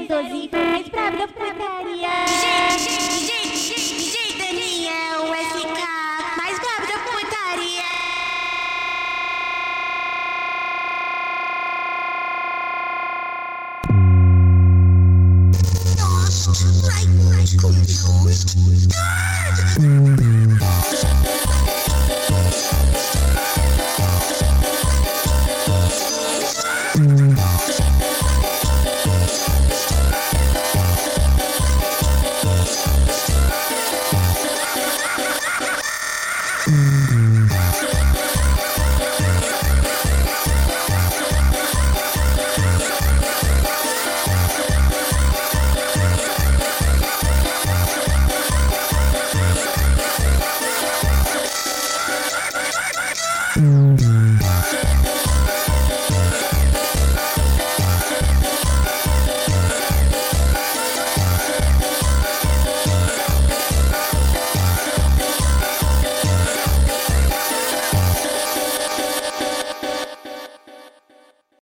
012, mais brabo da putaria. DJ Daniel, SK, mais brabo da putaria. Lost, frightened, confused, scared.